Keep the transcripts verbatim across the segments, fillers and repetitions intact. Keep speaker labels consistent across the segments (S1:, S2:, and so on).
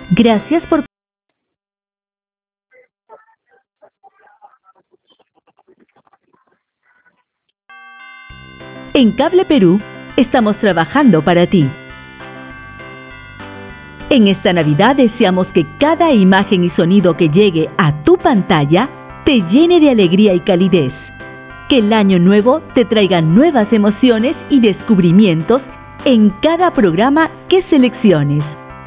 S1: Gracias por... En Cable Perú estamos trabajando para ti. En esta Navidad deseamos que cada imagen y sonido que llegue a tu pantalla te llene de alegría y calidez. Que el año nuevo te traiga nuevas emociones y descubrimientos en cada programa que selecciones.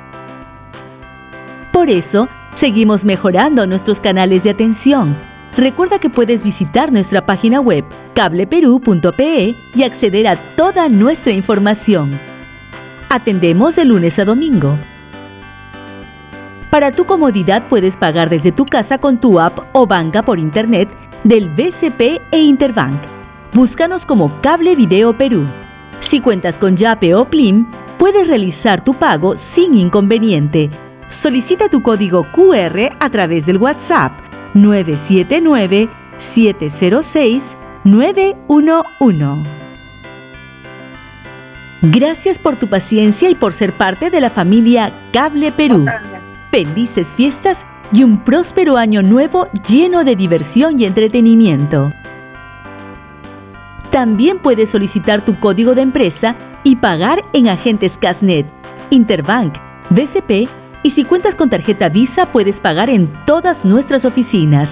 S1: Por eso, seguimos mejorando nuestros canales de atención. Recuerda que puedes visitar nuestra página web cable perú punto pe y acceder a toda nuestra información. Atendemos de lunes a domingo. Para tu comodidad puedes pagar desde tu casa con tu app o banca por internet del B C P e Interbank. Búscanos como Cable Video Perú. Si cuentas con Yape o Plim, puedes realizar tu pago sin inconveniente. Solicita tu código Q R a través del WhatsApp nueve siete nueve, siete cero seis, nueve uno uno. Gracias por tu paciencia y por ser parte de la familia Cable Perú. Felices fiestas y un próspero año nuevo lleno de diversión y entretenimiento. También puedes solicitar tu código de empresa y pagar en agentes Casnet, Interbank, B C P y si cuentas con tarjeta Visa puedes pagar en todas nuestras oficinas.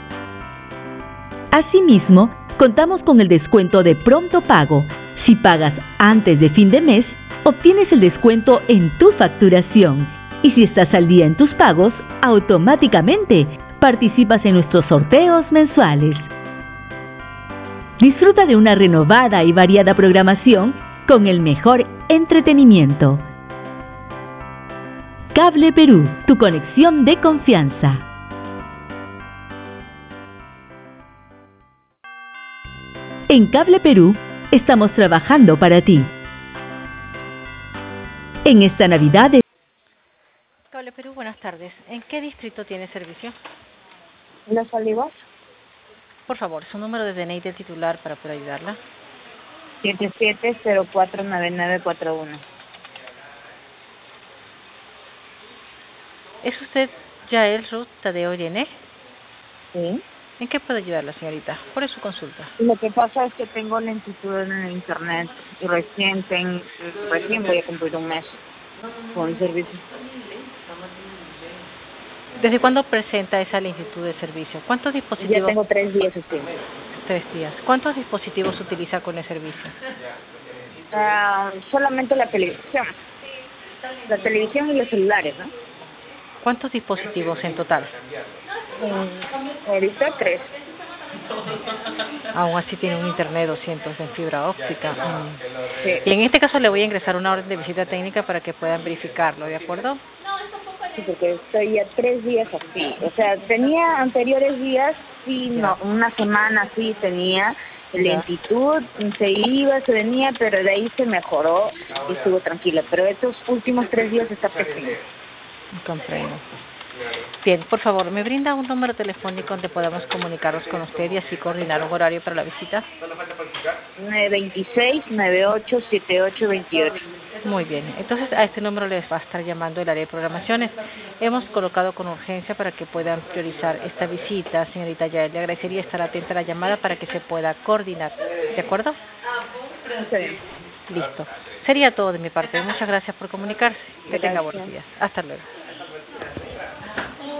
S1: Asimismo, contamos con el descuento de pronto pago. Si pagas antes de fin de mes, obtienes el descuento en tu facturación. Y si estás al día en tus pagos, automáticamente participas en nuestros sorteos mensuales. Disfruta de una renovada y variada programación con el mejor entretenimiento. Cable Perú, tu conexión de confianza. En Cable Perú estamos trabajando para ti. En esta Navidad...
S2: Cable Perú, buenas tardes. ¿En qué distrito tiene servicio?
S3: Las Olivas.
S2: Por favor, su número de D N I de titular para poder ayudarla.
S3: siete siete cero cuatro nueve nueve cuatro uno.
S2: ¿Es usted Yael Ruth Tadeo Llené?
S3: Sí.
S2: ¿En qué puedo ayudarla, señorita? ¿Cuál es su consulta?
S3: Lo que pasa es que tengo lentitud en el internet y recién, ten, recién voy a cumplir un mes con el servicio.
S2: ¿Desde cuándo presenta esa lentitud de servicio? ¿Cuántos dispositivos?
S3: Ya tengo tres días así.
S2: Tres días. ¿Cuántos dispositivos utiliza con el servicio?
S3: Uh, solamente la televisión. La televisión y los celulares, ¿no?
S2: ¿Cuántos dispositivos en total?
S3: Mm, ahorita tres.
S2: Aún así tiene un internet doscientos en fibra óptica. Mm.
S3: Sí.
S2: Y en este caso le voy a ingresar una orden de visita técnica para que puedan verificarlo, ¿de acuerdo?
S3: Sí, porque estoy ya tres días así. O sea, tenía anteriores días, sí, no, una semana sí tenía lentitud, se iba, se venía, pero de ahí se mejoró y estuvo tranquila. Pero estos últimos tres días está pésimo.
S2: Comprendo. Bien, por favor, ¿me brinda un número telefónico donde podamos comunicarnos con usted y así coordinar un horario para la visita?
S3: nueve dos seis, nueve ocho, siete ocho dos ocho.
S2: Muy bien, entonces a este número les va a estar llamando el área de programaciones. Hemos colocado con urgencia para que puedan priorizar esta visita, señorita Yael. Le agradecería estar atenta a la llamada para que se pueda coordinar. ¿De acuerdo?
S3: Sí.
S2: Listo. Sería todo de mi parte. Muchas gracias por comunicarse. Que tenga buenos días. Hasta luego.